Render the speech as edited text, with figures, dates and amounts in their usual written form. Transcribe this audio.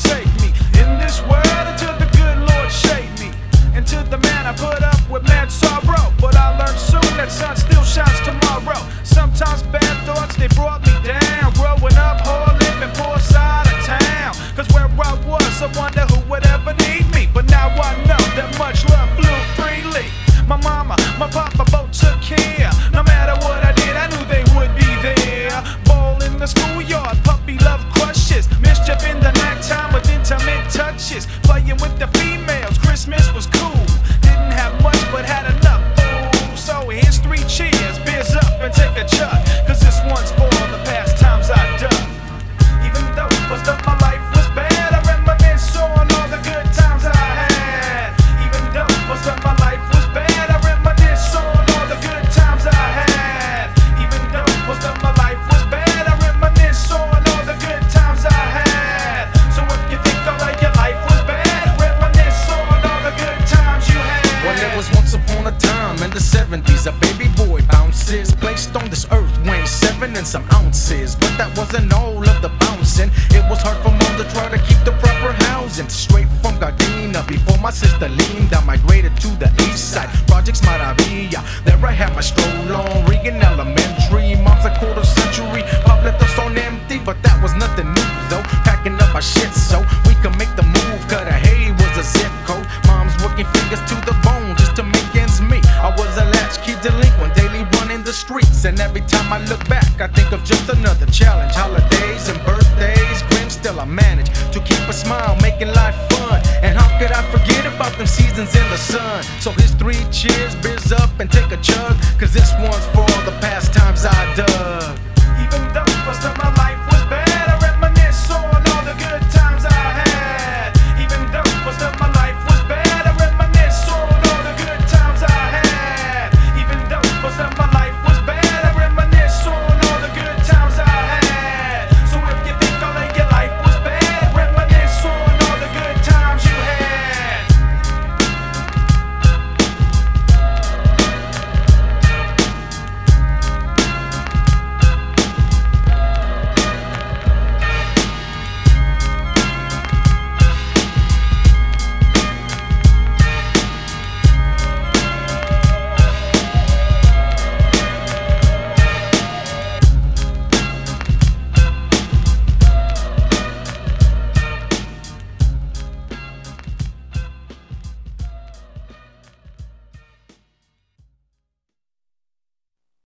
take me in this world until the good Lord shade me into the man I put up with mad sorrow. But I learned soon that sun still shines tomorrow. Sometimes bad thoughts, they brought me down. Growing up, hard living, poor side of town. Cause where I was, I wonder who would ever need me. But now I know that much love flew freely. My mama, my papa both took care. No matter what I did, I knew they would be there. Ball in the schoolyard, puppy love crushes. Mischief in the nighttime with intimate touches. Playing with the females, Christmas was cool. Didn't have much but had enough. Ooh, so here's 3 cheers, beers up and take a chug. Cause this one's for all the past times I've done. Even though most of my life was bad, I reminisce on all the good times I had. Even though most of my life was bad, I reminisce on all the good times I had. Even though most of my life was bad, I reminisce on all the good times I had. So if you think all of your life was bad, reminisce on all the good times you had. Well, there was once upon a time in the 70s, a baby boy bounces, placed on this earth weighing 7 and some ounces. But that wasn't all of the bouncing. It was hard for mom to try to keep the proper housing. Straight from Gardena, before my sister Linda migrated to the east side. Projects Maravilla, there I had my stroll on Regan Elementary. Mom's a quarter century, pop left us on empty, but that was nothing new though. Packing up our shit so we could make the move, cut a hay was a zip code. Mom's working fingers to the bone just to make ends meet. I was a latchkey delinquent, daily running the streets, and every time I look back, I think of just another challenge. Holidays and birthdays, grim, still I manage to keep a smile, making life fun. And how could I forget about them seasons in the sun? So here's 3 cheers, beers up and take a chug, cause this one's for all the past times